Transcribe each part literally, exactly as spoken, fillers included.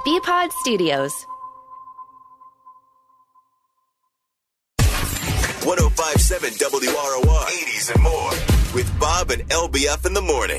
B-Pod Studios. one oh five point seven W R O R, eighties and more, with Bob and L B F in the morning.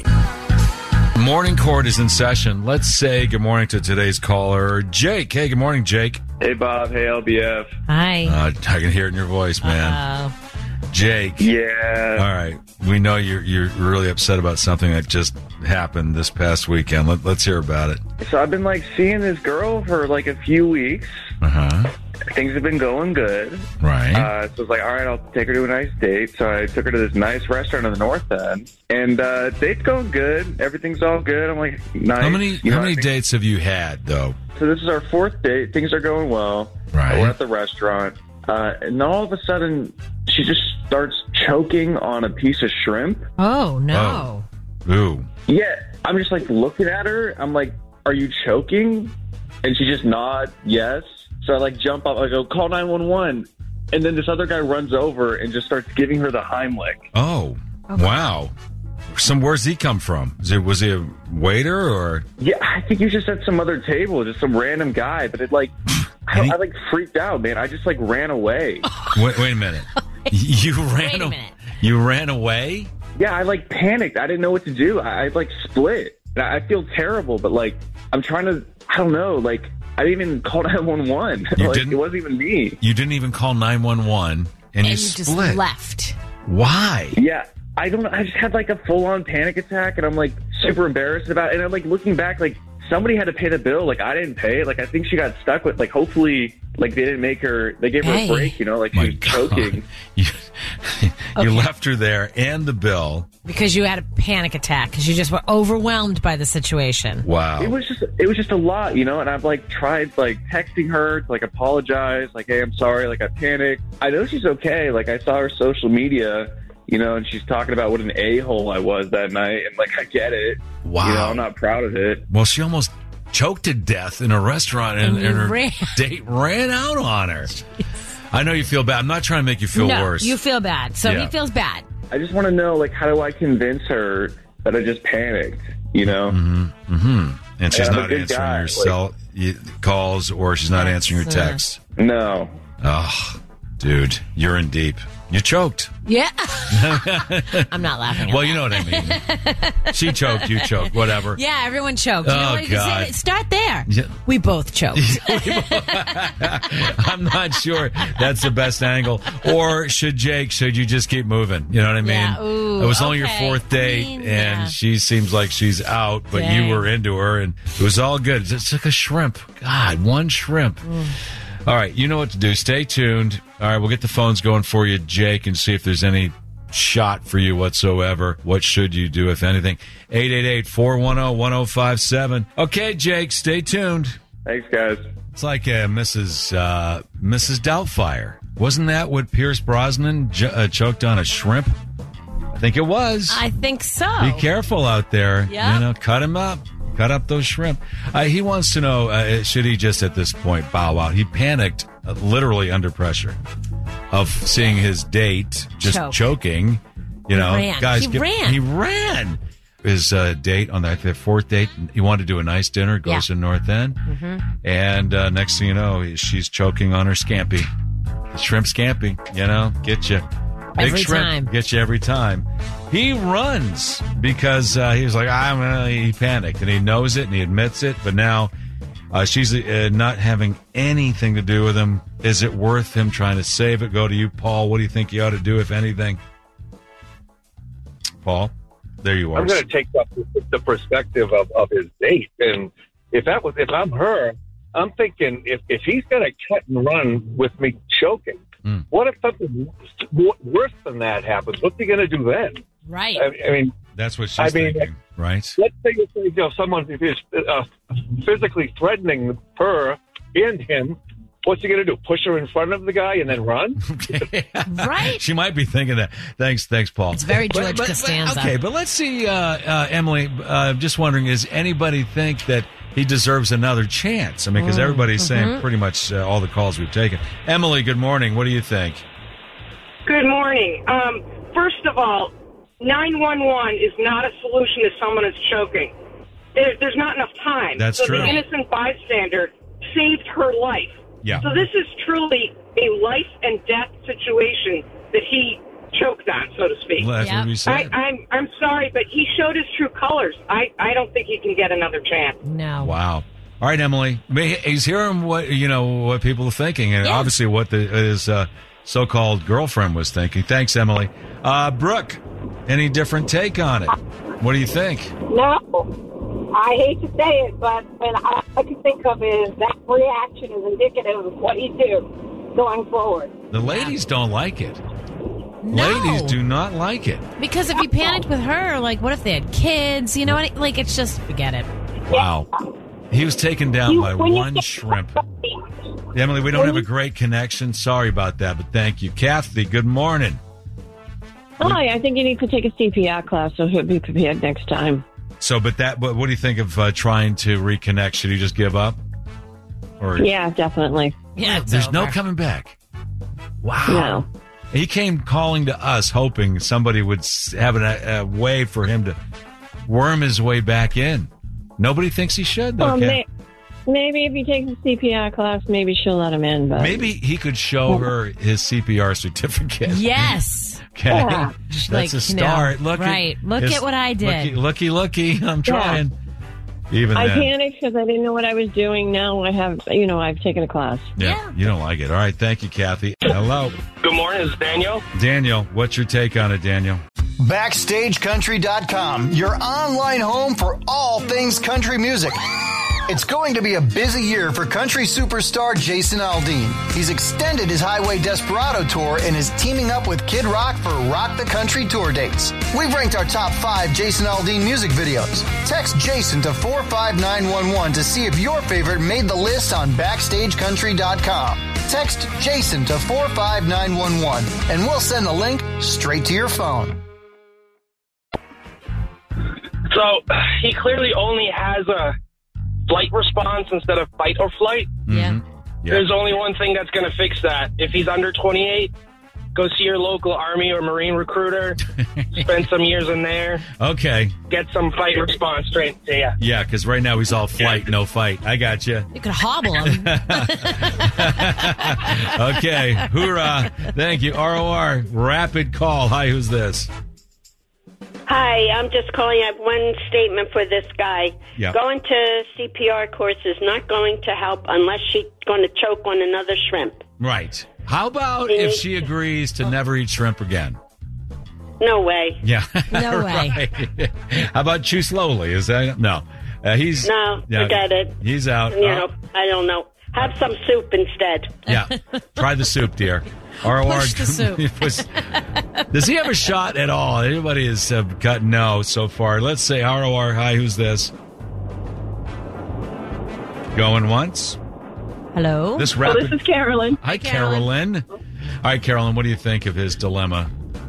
Morning Court is in session. Let's say good morning to today's caller, Jake. Hey, good morning, Jake. Hey, Bob. Hey, L B F. Hi. Uh, I can hear it in your voice, man. Uh-oh. Jake. Yeah. All right. We know you're you're really upset about something that just happened this past weekend. Let, let's hear about it. So I've been, like, seeing this girl for, like, a few weeks. Uh-huh. Things have been going good. Right. Uh, so I was like, all right, I'll take her to a nice date. So I took her to this nice restaurant in the North End. And uh, date's going good. Everything's all good. I'm like, nice. How many you know how many I mean? dates have you had, though? So this is our fourth date. Things are going well. Right. We're at the restaurant. Uh, and then all of a sudden, she just starts choking on a piece of shrimp. Oh, no. Oh. Ooh. Yeah. I'm just, like, looking at her. I'm like, are you choking? And she just nods, yes. So I, like, jump up. I go, call nine one one. And then this other guy runs over and just starts giving her the Heimlich. Oh. Wow. Some where's he come from? Is it, was he a waiter or? Yeah, I think he was just at some other table, just some random guy. But it, like, I, Any- I, like, freaked out, man. I just, like, ran away. Wait, wait a minute. You ran. Wait a a- minute. You ran away? Yeah, I, like, panicked. I didn't know what to do. I, I like, split. And I I feel terrible, but, like, I'm trying to, I don't know, like, I didn't even call nine one one. You like, didn't? It wasn't even me. You didn't even call nine one one, and, And you you split. just left. Why? Yeah, I don't know. I just had, like, a full-on panic attack, and I'm, like, super embarrassed about it. And I'm, like, looking back, like, somebody had to pay the bill. Like, I didn't pay it. Like, I think she got stuck with, like, hopefully, like, they didn't make her, they gave her Hey. a break, you know, like, My she was God. choking. You, you Okay. left her there and the bill. Because you had a panic attack because you just were overwhelmed by the situation. Wow. It was just, it was just a lot, you know, and I've, like, tried, like, texting her to, like, apologize, like, hey, I'm sorry, like, I panicked. I know she's okay. Like, I saw her social media, you know, and she's talking about what an a-hole I was that night, and, like, I get it. Wow. You know, I'm not proud of it. Well, she almost choked to death in a restaurant, and, And you and her ran. date ran out on her. I know you feel bad. I'm not trying to make you feel no, worse. you feel bad. So Yeah. he feels bad. I just want to know, like, how do I convince her that I just panicked, you know? Mm-hmm. And she's I'm a not good answering guy, your like- cell y- calls, or she's not answering your That's, uh, texts. No. Oh, dude, you're in deep. You choked. Yeah. I'm not laughing at Well, that. you know what I mean. She choked, you choked, whatever. Yeah, everyone choked. You Oh, know what? You can God. say, start there. Yeah. We both choked. I'm not sure that's the best angle. Or should Jake, should you just keep moving? You know what I mean? Yeah, ooh, it was only okay. your fourth date, I mean, and yeah. she seems like she's out, but Dang. you were into her, and it was all good. It just took a shrimp. God, one shrimp. All right, you know what to do. Stay tuned. All right, we'll get the phones going for you, Jake, and see if there's any shot for you whatsoever. What should you do, if anything? eight eight eight, four one zero, one zero five seven. Okay, Jake, stay tuned. Thanks, guys. It's like uh, Missus Uh, Missus Doubtfire. Wasn't that what Pierce Brosnan j- uh, choked on a shrimp? I think it was. I think so. Be careful out there. Yeah. You know, cut him up. Cut up those shrimp. Uh, he wants to know, uh, should he just at this point bow out? He panicked, uh, literally under pressure, of seeing his date just Choke. choking. You know, ran. guys, He get- ran. He ran. His uh, date on that their fourth date, he wanted to do a nice dinner. Goes Yeah. to North End, and uh, next thing you know, he- she's choking on her scampi, the shrimp scampi. You know, get you. Big Every shrimp time. gets you every time. He runs because uh, he was like, I'm. Uh, he panicked, and he knows it, and he admits it. But now uh, she's uh, not having anything to do with him. Is it worth him trying to save it? Go to you, Paul. What do you think he ought to do, if anything? Paul, there you are. I'm going to take up the perspective of, of his date, and if that was if I'm her, I'm thinking if, if he's going to cut and run with me choking, Mm. what if something w- worse than that happens? What's he going to do then? Right. I, I mean, That's what she's I mean, thinking, right? let's say if you know someone is uh, physically threatening her and him. What's he going to do? Push her in front of the guy and then run? Right? She might be thinking that. Thanks, thanks, Paul. It's very But- George but- but- Costanza. okay, but let's see, uh, uh, Emily. Uh, just wondering, is anybody think that he deserves another chance? I mean, because everybody's saying pretty much uh, all the calls we've taken. Emily, good morning. What do you think? Good morning. Um, first of all, nine one one is not a solution to someone who's choking. There, there's not enough time. crime. That's so true. the innocent bystander saved her life. Yeah. So this is truly a life and death situation that he choked on, so to speak. Well, that's Yep. what we I, said. I'm I'm sorry, but he showed his true colors. I, I don't think he can get another chance. No. Wow. All right, Emily. I mean, he's hearing what you know what people are thinking, and Yeah. obviously what the, his uh, so-called girlfriend was thinking. Thanks, Emily. Uh, Brooke, any different take on it? What do you think? No, I hate to say it, but and all I can think of is that reaction is indicative of what he'd do going forward. The ladies don't like it. No. Ladies do not like it. Because if you panicked with her, like, what if they had kids? You know what? Like, it's just, forget it. Wow. He was taken down You- by when you one get- shrimp. Emily, we don't have a great connection. Sorry about that, but thank you. Kathy, good morning. Hi, I think you need to take a C P R class so he'll be prepared next time. So, but that, but what do you think of uh, trying to reconnect? Should he just give up? Or Yeah, definitely. Yeah, it's there's no over. coming back. Wow. No. He came calling to us, hoping somebody would s- have a, a way for him to worm his way back in. Nobody thinks he should, though. Well, Kat. may, maybe if he takes a C P R class, maybe she'll let him in. But Maybe he could show her his C P R certificate. Yes. Okay. Yeah. That's Like, a no. start. Look Right. At Look his- at what I did. Looky, looky, looky. I'm trying. Even I then. panicked because I didn't know what I was doing. Now I have, you know, I've taken a class. Yeah, Yeah. you don't like it. All right. Thank you, Kathy. Hello. Good morning, it's Daniel. Daniel, what's your take on it, Daniel? Backstage Country dot com, your online home for all things country music. It's going to be a busy year for country superstar Jason Aldean. He's extended his Highway Desperado tour and is teaming up with Kid Rock for Rock the Country tour dates. We've ranked our top five Jason Aldean music videos. Text Jason to four five nine one one to see if your favorite made the list on Backstage Country dot com. Text Jason to four five nine one one and we'll send the link straight to your phone. So he clearly only has a flight response instead of fight or flight. Yeah. Mhm. Yeah. There's only one thing that's going to fix that. If he's under twenty-eight, go see your local Army or Marine recruiter. Spend some years in there. Okay. Get some fight response straight to you. Yeah, because right now he's all flight, no fight. I got you. You could hobble him. Okay. Hoorah. Thank you. R O R, rapid call. Hi, who's this? Hi, I'm just calling. I have one statement for this guy. Yeah. Going to C P R course is not going to help unless she's going to choke on another shrimp. Right. How about if she agrees to never eat shrimp again? No way. Yeah. No way. Right. How about chew slowly? Is that no? Uh, he's No, yeah, forget it. He's out. You Uh, know, I don't know. Have some soup instead. Yeah. Try the soup, dear. R O R. Push the soup. Was- does he have a shot at all? Anybody has uh, got no so far. Let's say R O R. Hi, who's this? Going once. Hello? This Well, rapid. this is Carolyn. Hi, Carolyn. Carolyn. All right, Carolyn, what do you think of his dilemma?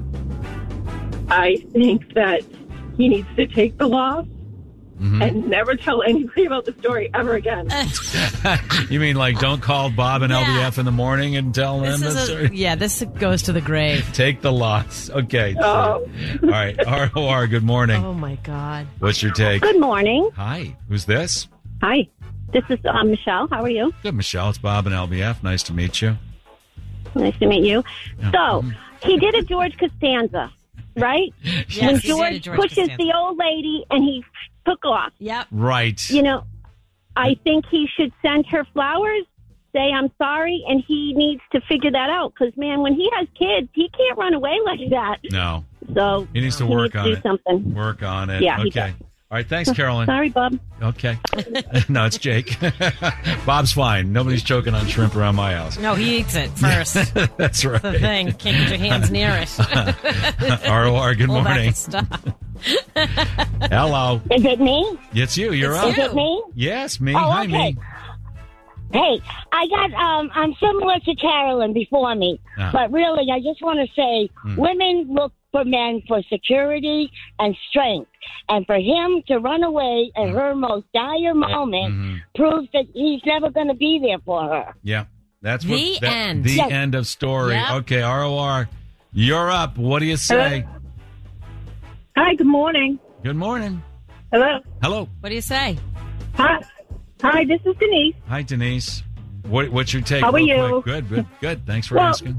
I think that he needs to take the loss Mhm. and never tell anybody about the story ever again. You mean like don't call Bob and Yeah. L B F in the morning and tell them This the is a, story? yeah, this goes to the grave. Take the loss. Okay. Oh. All right. R O R, good morning. Oh, my God. What's your take? Good morning. Hi. Who's this? Hi. This is um, Michelle. How are you? Good, Michelle. It's Bob and L B F. Nice to meet you. Nice to meet you. Yeah. So, he did a George Costanza, right? Yes, when he did a George, George pushes Costanza. the old lady and he took off. Yep. Right. You know, I think he should send her flowers, say, I'm sorry, and he needs to figure that out. Because, man, when he has kids, he can't run away like that. No. So, He needs to he work needs on to do it. something. Work on it. Yeah, he Okay. does. All right. Thanks, Carolyn. Sorry, Bob. Okay. No, it's Jake. Bob's fine. Nobody's choking on shrimp around my house. No, he eats it first. That's right. The thing. Can't get your hands near it. R O R, good Pull back morning. the stuff. Hello. Is it me? It's you. You're It's up. Is it me? Yes, me. Oh, Hi, okay. me. Hey, I got, um, I'm similar to Carolyn before me, Ah. but really, I just want to say Hmm. women look for men for security and strength. And for him to run away at Hmm. her most dire moment Mhm. proves that he's never going to be there for her. Yeah. That's The what, that- end. The Yes. end of story. Yep. Okay, R O R, you're up. What do you say? Hi, good morning. Good morning. Hello. Hello. What do you say? Hi. Hi, this is Denise. Hi, Denise. What, what's your take? How are real you? quick? Good, good, good. Thanks for Well, asking.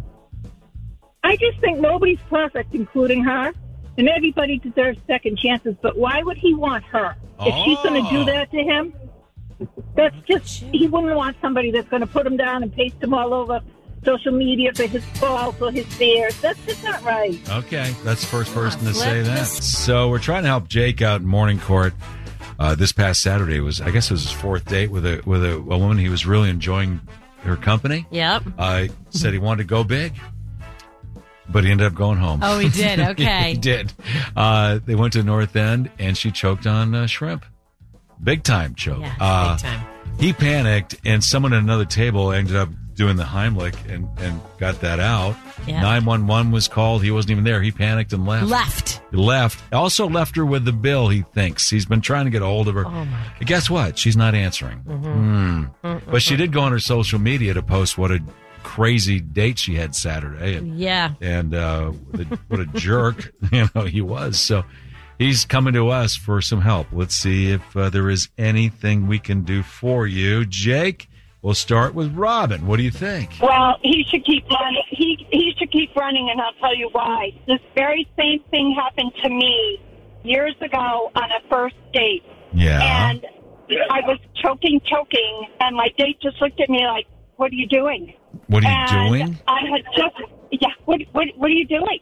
I just think nobody's perfect, including her, and everybody deserves second chances. But why would he want her? If she's going to do that to him, that's just, he wouldn't want somebody that's going to put him down and paste him all over social media for his faults or his fears. That's just not right. Okay, that's the first person to say that. So we're trying to help Jake out in morning court. Uh, this past Saturday was, I guess, it was his fourth date with a with a, a woman he was really enjoying her company. Yep. Uh, said he wanted to go big, but he ended up going home. Oh, he did. Okay. He did. Uh, they went to North End, and she choked on uh, shrimp. Big time choke. Yeah, uh, big time. He panicked, and someone at another table ended up doing the Heimlich and, and got that out. Yeah. nine one one was called. He wasn't even there. He panicked and left. Left. He left. Also left her with the bill, he thinks. He's been trying to get a hold of her. Oh, my And guess what? She's not answering. Mm-hmm. Hmm. But she did go on her social media to post what a crazy date she had Saturday. And, Yeah. and uh, what a jerk you know he was. So he's coming to us for some help. Let's see if uh, there is anything we can do for you. Jake, we'll start with Robin. What do you think? Well, he should keep running. He he should keep running, and I'll tell you why. This very same thing happened to me years ago on a first date. Yeah. And I was choking, choking, and my date just looked at me like, "What are you doing?" What are you and doing? I had just, yeah. What what what are you doing?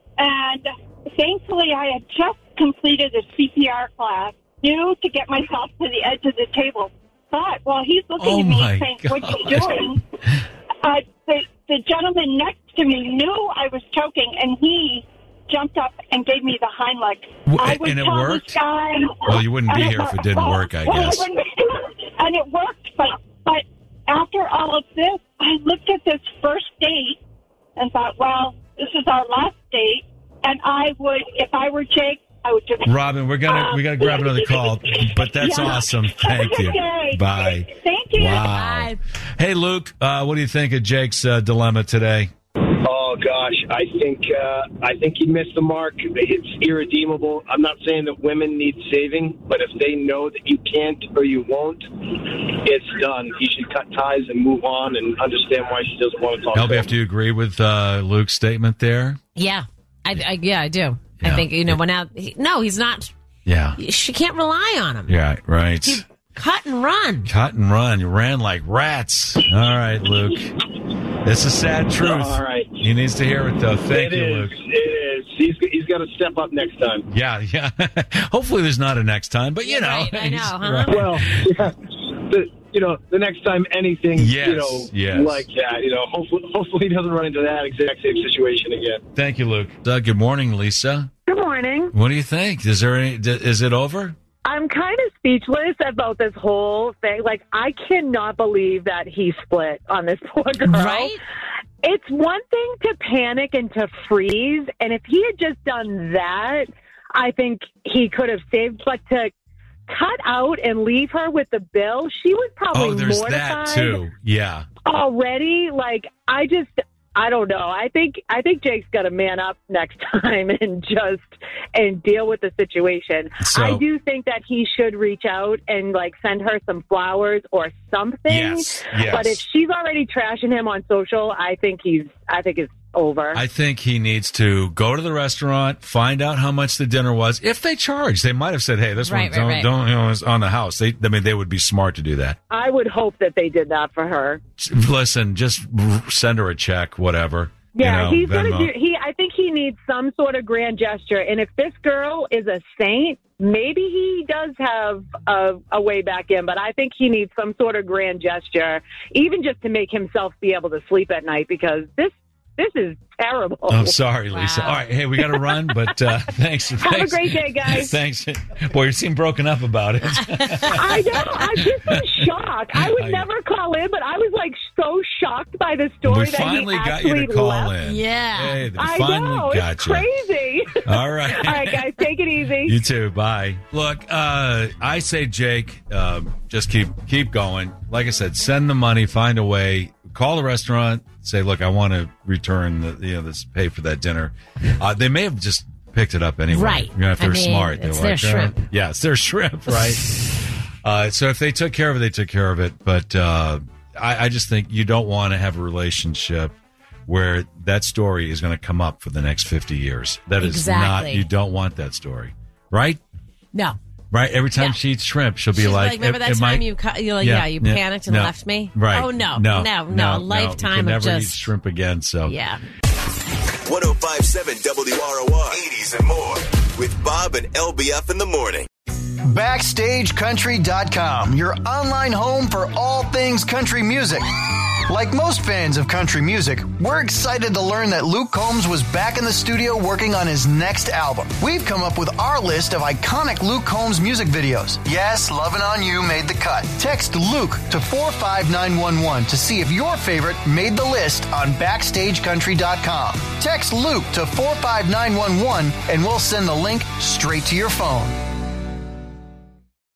And thankfully, I had just completed a C P R class, knew to get myself to the edge of the table. But while he's looking Oh at me my and saying, "What are you God. doing?" Uh, the, the gentleman next to me knew I was choking, and he jumped up and gave me the Heimlich. W- I would and it tell worked? this guy, Well, you wouldn't be and here if it didn't well, work, I well, guess. wouldn't be- and it worked, but but after all of this, I looked at this first date and thought, well, this is our last date, and I would, if I were Jake, I would just. Robin, we're gonna we gotta grab another call, but that's Yeah. awesome. Thank you. Okay. Bye. Thank you. Wow. Bye. Hey, Luke, uh, what do you think of Jake's uh, dilemma today? Oh gosh, I think uh, I think he missed the mark. It's irredeemable. I'm not saying that women need saving, but if they know that you can't or you won't, it's done. He should cut ties and move on and understand why she doesn't want to talk. L B to F, him. do you agree with uh, Luke's statement there? Yeah. I, I, yeah, I do. Yeah. I think, you know, when out, he, no, he's not, Yeah. she can't rely on him. Yeah, right. He cut and run. Cut and run. You ran like rats. All right, Luke. It's a sad truth. All right. He needs to hear it, though. Thank It you, is. Luke. It is. He's he's got to step up next time. Yeah, yeah. Hopefully there's not a next time, but you know. Right, I know, he's- huh? right. Well, yeah. The, you know, the next time anything, Yes, you know, yes. like that, you know, hopefully, hopefully he doesn't run into that exact same situation again. Thank you, Luke. Uh, good morning, Lisa. Good morning. What do you think? Is there any? Is it over? I'm kind of speechless about this whole thing. Like, I cannot believe that he split on this poor girl. Right? It's one thing to panic and to freeze, and if he had just done that, I think he could have saved. But to cut out and leave her with the bill, she was probably Oh, there's mortified that too. Yeah. already. Like, I just, I don't know. I think I think Jake's got to man up next time and just and deal with the situation. So- I do think that he should reach out and like send her some flowers or something. Yes, yes. But if she's already trashing him on social, I think he's I think it's over. I think he needs to go to the restaurant, find out how much the dinner was. If they charge, they might have said, "Hey, this Right, one right, don't, right. don't you know, it's on the house." They, I mean, they would be smart to do that. I would hope that they did that for her. Listen, just send her a check, whatever. Yeah, you know, he's gonna Venmo. do. He, I think he needs some sort of grand gesture. And if this girl is a saint, maybe he does have a, a way back in. But I think he needs some sort of grand gesture, even just to make himself be able to sleep at night, because this this is terrible. I'm sorry, Lisa. Wow. All right, hey, we got to run, but uh, thanks. Have thanks. a great day, guys. Thanks. Boy, you seem broken up about it. I know. I'm just in shock. I would I- never call in, but I was like so shocked by the story we that finally he got actually you to call left. in. Yeah. Hey, they I finally know. got It's you. crazy. All right. All right, guys, take it easy. You too. Bye. Look, uh, I say, Jake, um, just keep keep going. Like I said, send the money, find a way. Call the restaurant. Say, look, I want to return the you know this pay for that dinner. Uh, they may have just picked it up anyway. Right. You know, if I they're mean, smart, they're it's like, their uh, shrimp. yeah, it's their shrimp, right? Uh, so if they took care of it, they took care of it. But uh, I, I just think you don't want to have a relationship where that story is going to come up for the next fifty years. That is Exactly. not, you don't want that story, right? No. Right? Every time Yeah. she eats shrimp, she'll be She's like, like, remember that "Am time I-" you, cu- you're like, yeah, you yeah, panicked and no. left me? Right. Oh, no. No. No, no. A You lifetime can of never just. eat shrimp again. So Yeah. one oh five point seven W R O R, eighties and more, with Bob and L B F in the morning. Backstage Country dot com, your online home for all things country music. Like most fans of country music, we're excited to learn that Luke Combs was back in the studio working on his next album. We've come up with our list of iconic Luke Combs music videos. Yes, Lovin' On You made the cut. Text Luke to four five nine one one to see if your favorite made the list on Backstage Country dot com. Text Luke to four five nine one one and we'll send the link straight to your phone.